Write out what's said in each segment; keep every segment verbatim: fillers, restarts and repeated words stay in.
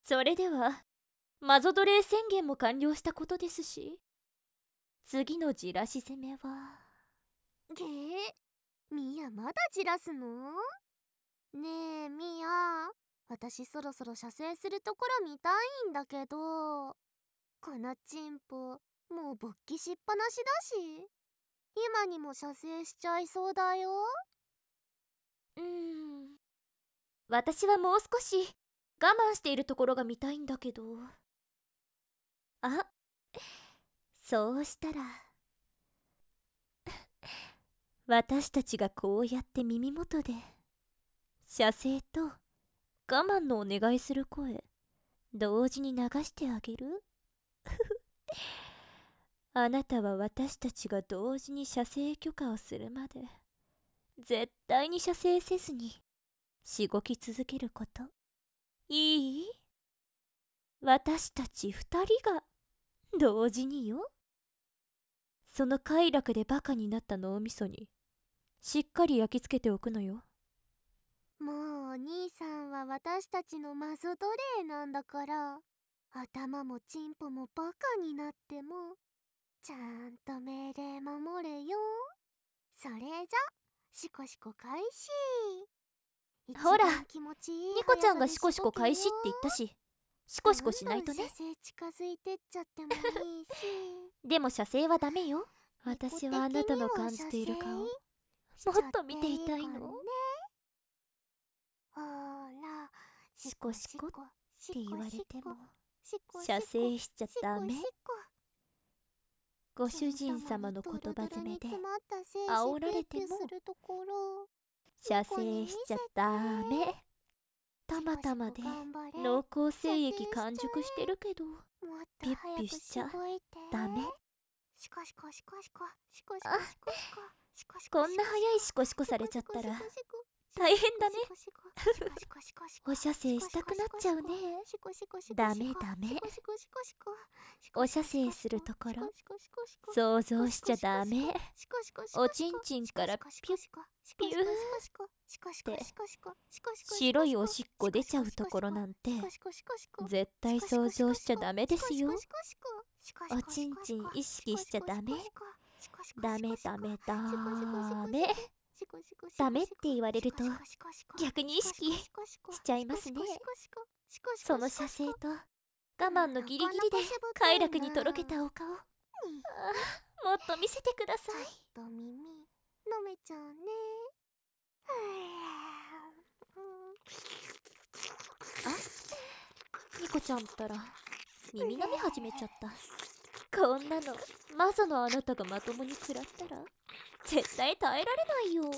それではマゾ奴隷宣言も完了したことですし、次のじらし攻めは。 げえ、ミヤまだじらすの？ねえミヤ、私そろそろ射精するところ見たいんだけど。このチンポもう勃起しっぱなしだし、今にも射精しちゃいそうだよ。 うーん、私はもう少し我慢しているところが見たいんだけど。あ、そうしたら私たちがこうやって耳元で射精と我慢のお願いする声同時に流してあげる。あなたは私たちが同時に射精許可をするまで絶対に射精せずにしごき続けること。いい？私たち二人が同時によ。その快楽でバカになった脳みそにしっかり焼き付けておくのよ。 もうお兄さんは私たちのマゾ奴隷なんだから、頭もチンポもバカになってもちゃんと命令守れよ。それじゃシコシコ開始。 ほら、 一番気持ちいいニコちゃん速さでがシコシコ開始って言ったし、シコシコしないとね。 どんどん射精近づいてっちゃってもいいしでも射精はダメよ。私はあなたの感じている顔もっと見ていたいの。 ほら、 シコシコって言われても射射精しちゃダメ。 シコシコご主人様の言葉詰めで煽られても射精しちゃダメ。たまたまで濃厚精液完熟してるけどピュッピュしちゃダメ。 シコシコシコシコシコシコシコシコシコ。 こんな早いシコシコされちゃったら大変だね。お射精したくなっちゃうね。ダメダメ。お射精するところ想像しちゃダメ。おちんちんからピュッピューって白いおしっこ出ちゃうところなんて絶対想像しちゃダメですよ。おちんちん意識しちゃダメ。ダメダメダメ。ダメって言われると逆に意識しちゃいますね。その射精と我慢のギリギリで快楽にとろけたお顔、あもっと見せてください。 ちょっと耳飲めちゃうね。 あ、ニコちゃんったら耳舐め始めちゃった。こんなのマゾのあなたがまともに食らったら絶対耐えられないよ。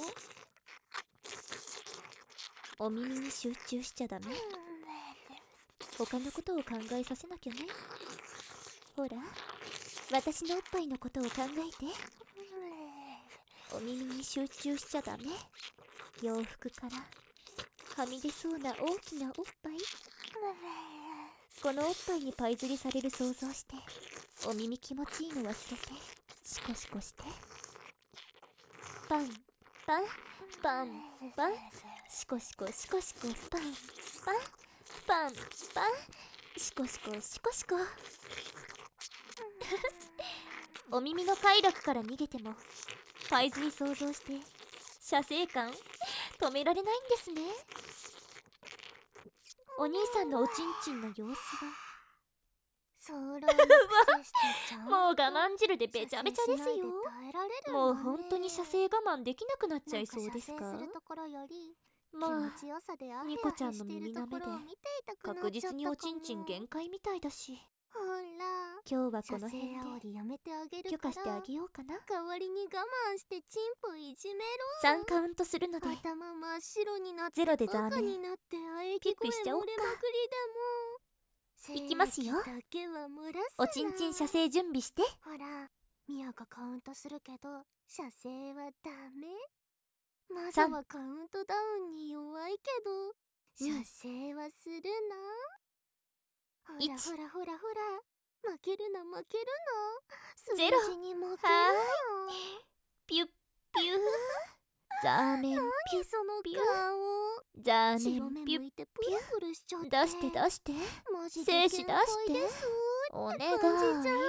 お耳に集中しちゃダメ。他のことを考えさせなきゃね。ほら、私のおっぱいのことを考えて。お耳に集中しちゃダメ。洋服からはみ出そうな大きなおっぱい。このおっぱいにパイ釣りされる想像してお耳気持ちいいの忘れてシコシコして。パンパンパンパンシコシコシコシコパンパンパンパンシコシコシコシコお耳の快楽から逃げてもパイズに想像して射精感止められないんですね。お兄さんのおちんちんの様子はもう我慢汁でべちゃべちゃですよ。もう本当に射精我慢できなくなっちゃいそうですか。まあニコちゃんの耳なめで確実におちんちん限界みたいだし、今日はこの辺で許可してあげようかな。 代わりに我慢してチンポいじめろ。 さんカウントするので頭真っ白になってゼロでザーメンになって喘ぎ声漏れまくりでもいきますよ。おちんちん射精準備して。 ほらミヤがカウントするけど射精はダメ。マザはカウントダウンに弱いけど射精はするな。ほらほらほらほら負けるな負けるな。数字に負けるな。 ピュッピューザーメンピュッそのピュ顔ザーメ白目ンピュッ向いてプルプルしちゃって出して出してマジで精子出して限界ですお願い感じちゃう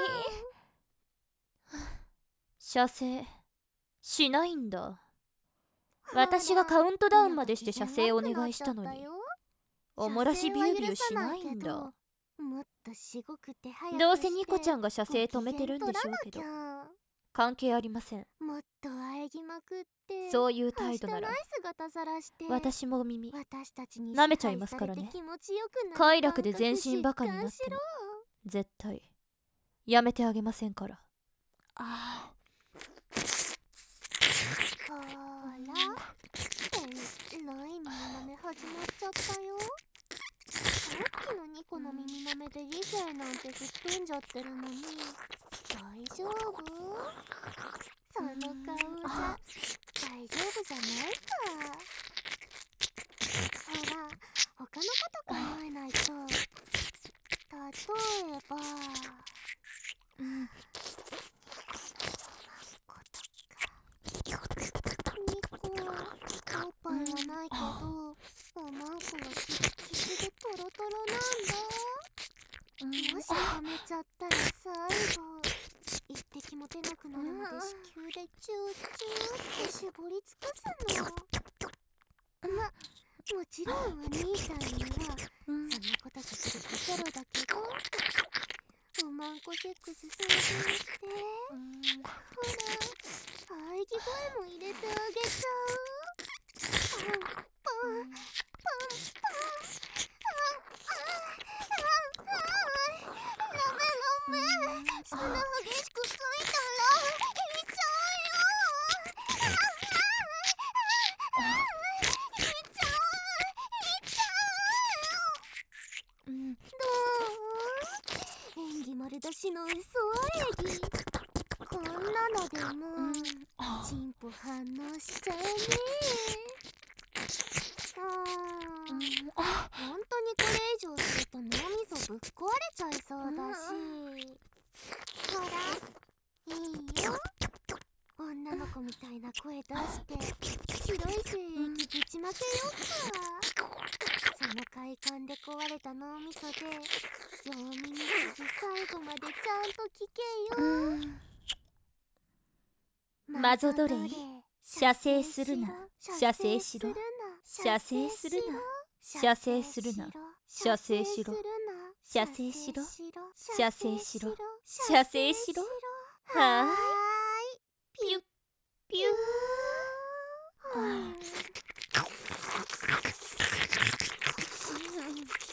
射精しないんだ。私がカウントダウンまでして射精お願いしたのにおもらしビュービューしないんだ。 もっとしごくて早くしてどうせニコちゃんが射精止めてるんでしょうけどご機嫌取らなきゃ関係ありません。 もっと喘ぎまくってそういう態度なら明日ナイス姿さらして私も耳私たちに舐めちゃいますからね。 支配されて気持ちよくなる快楽で全身バカになっても感覚絶対やめてあげませんから。あほーらえらい耳舐め始まっちゃったよ。さっきのニコの耳舐めで理性なんて吹っ飛んじゃってるのに大丈夫？その顔じゃ大丈夫じゃないか。ほら他のこと考えないと。例えばうんニコおっぱいはないけどおまんこはキスキスでトロトロなんだ。もしはめちゃったら最後一滴も出なくなるまで子宮でチューチューって絞り尽くすの。ま、もちろんお兄さんにはそんなことさせるところだけどおまんこセックス想像してほら喘ぎ声も入れてあげちゃう。パンパンパンパンラメラメそんな激しくついたらいっちゃうよ。いっちゃういっちゃう。 うんどう？演技丸出しの嘘演技。こんなのでもチンポ反応しちゃうね。うーん本当にこれ以上すると脳みそぶっ壊れちゃいそうだし。ほらいいよ女の子みたいな声出して白い精液ぶちまけようか。その快感で壊れた脳みそで両耳ずつ最後までちゃんと聞けよ。 マゾドレイ射精するな射精しろ射精するな射精するな射精しろ射精しろ射精しろ射精しろはーいピュッピューはーい